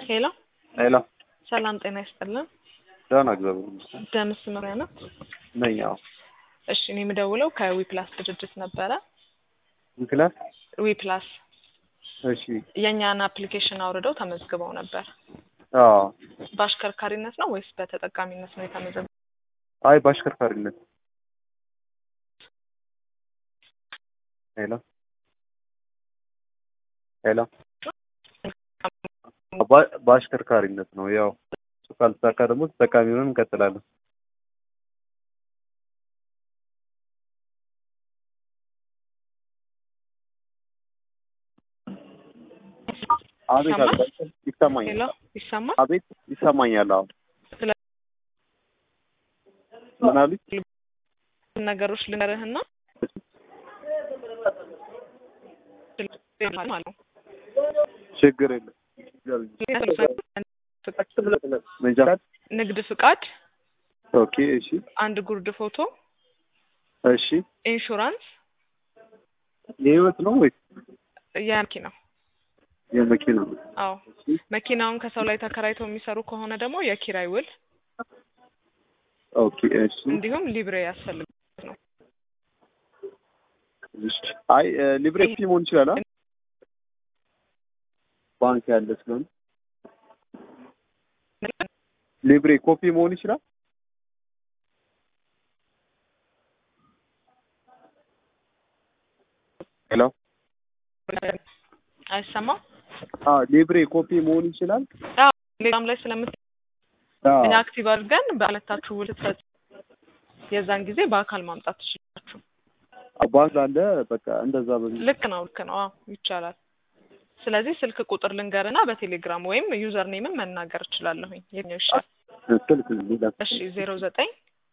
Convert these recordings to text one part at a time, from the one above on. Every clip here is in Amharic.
ሄሎ ሄሎ ሰላም ጤና ይስጥልን። ደህና እግዚአብሔር ደምስ መሪያ ነው ነኝ። እሺ እኔ የምደውለው ከዊፕላስ ድርጅት ነበረ። ዊፕላስ? ዊፕላስ እሺ። የኛን አፕሊኬሽን አውርደው ተመዝግበው ነበር። አዎ። በአሽከርካሪነት ነው ወይስ በተጠቃሚነት ነው የተመዘገበው? አይ በአሽከርካሪነት። ሄሎ ሄሎ በአሽከርካሪነት ነው። ያው ካልተሳካ ደግሞ ተጠቃሚ ሆነን እንቀጥላለን። አቤት አቤት ይሰማኛል። ሄሎ ይሰማል? አቤት ይሰማኛል። አዎ ምን አሉኝ? ነገሮች ልንገርህና ችግር የለም። ንግድ ፍቃድ። ኦኬ እሺ። አንድ ጉርድ ፎቶ። እሺ። ኢንሹራንስ። የህይወት ነው ወይስ የመኪናው? የመኪናው። አዎ መኪናውን ከሰው ላይ ተከራይተው የሚሰሩ ከሆነ ደግሞ የኪራይ ውል። ኦኬ እሺ። እንዲሁም ሊብሬ ያስፈልጋል ነው። አይ ሊብሬ መሆን ይችላል። ባንክ ያለ ስለሆነ ሊብሬ ኮፒ መሆን ይችላል። ሄሎ አይሰማም? ሊብሬ ኮፒ መሆን ይችላል። ሌላም ላይ ስለምት እኛ አክቲቭ አድርገን በአለታችሁ ውል ትፈጽ የዛን ጊዜ በአካል ማምጣት ትችላላችሁ። ባንክ አለ በቃ እንደዛ በሚል ልክ ነው። አዎ ይቻላል። ስለዚህ ስልክ ቁጥር ልንገርና በቴሌግራም ወይም ዩዘር ኔምን መናገር እችላለሁኝ። የኛው ይሻል። ስልክ ልንገር። እሺ 09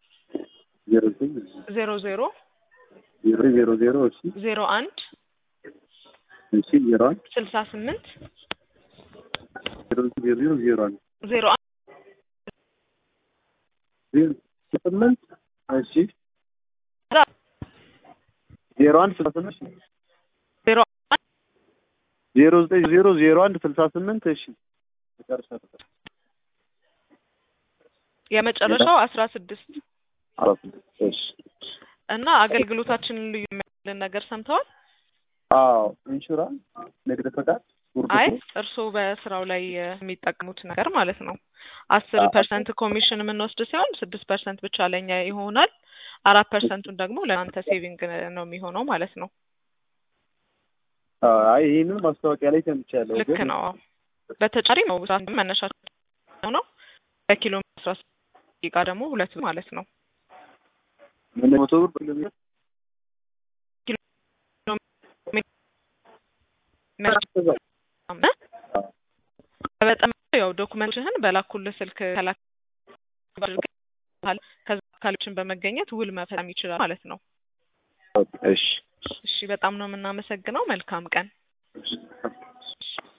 00 00 እሺ 01 እሺ 01 68 00 01 8 እሺ 01 68 09000168 እሺ የመጨረሻው 16 እሺ። እና አገልግሎታችንን ልዩ የሚያደርገን ነገር ሰምተዋል? አዎ ኢንሹራንስ፣ ንግድ ፈቃድ። አይ እርስዎ በስራው ላይ የሚጠቀሙት ነገር ማለት ነው። 10% ኮሚሽን የምንወስድ ሲሆን 6% ብቻ ለኛ ይሆናል። 4%ን ደግሞ ለአንተ ሴቪንግ ነው የሚሆነው ማለት ነው። አይ ይሄንን ማስታወቂያ ላይ ሰምቻለሁ። ልክ ነው። በተጨማሪ ነው መነሻቸው ነው። በኪሎ ሜትር 10 ደቂቃ ደግሞ 2 ማለት ነው። ምን ሞቶ ብር በጣም ያው ዶክመንትህን በላኩልህ ስልክ ከላክ ከዛ አካሎችን በመገኘት ውል መፈጸም ይችላል ማለት ነው። እሺ እሺ በጣም ነው የምናመሰግነው። መልካም ቀን።